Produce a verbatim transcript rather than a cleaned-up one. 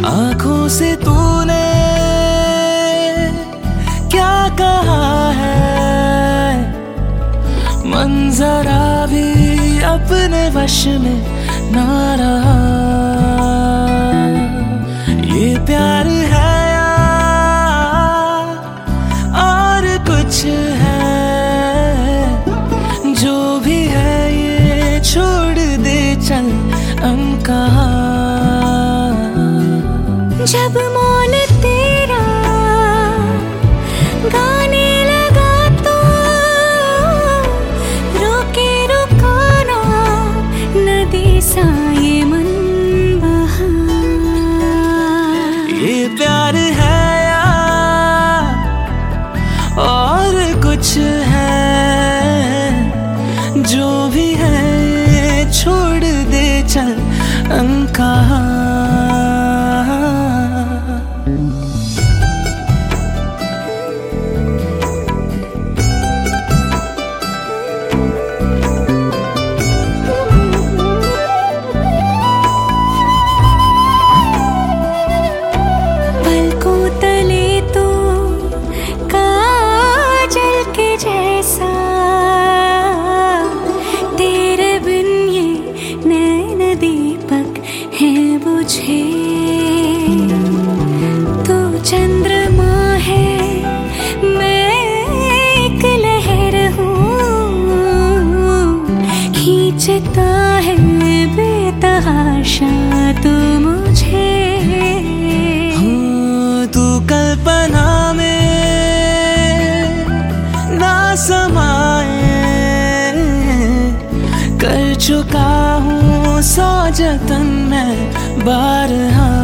आंखों से तूने क्या कहा है, मंजरा भी अपने वश में ना रहा। ये प्यार है या और कुछ है, जो भी है ये छोड़ दे चल हम कहाँ। जब मौन तेरा गाने लगा तो रोके रुकाना नदी सा ये मन बहा। ये प्यार है या और कुछ है, जो भी है ये छोड़ दे चल हम कहाँ। तू चंद्रमा है, मैं एक लहर हूँ, खींचता है बेतहाशा तू मुझे। हूँ तू कल्पना में ना समाए, कर चुका हूँ सौ जतन मैं बारहा।